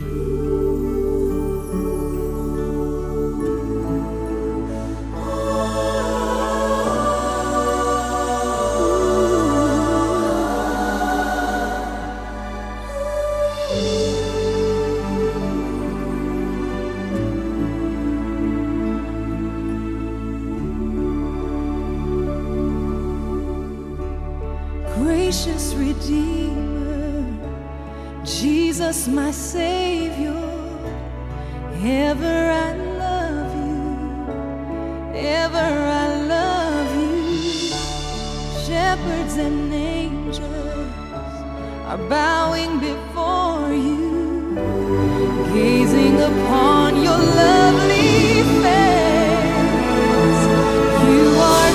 Gracious Redeemer, Jesus my Savior, ever I love you, ever I love you. Shepherds and angels are bowing before you, gazing upon your lovely face. You are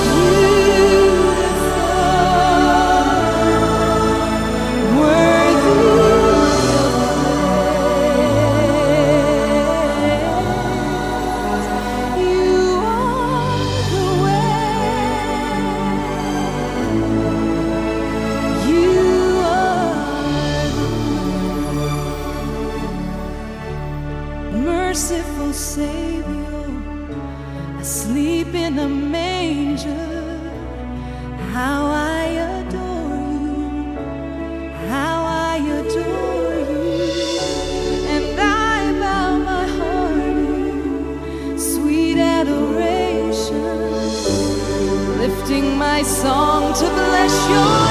merciful Savior, asleep in a manger. How I adore you, how I adore you. And I bow my heart in sweet adoration, lifting my song to bless your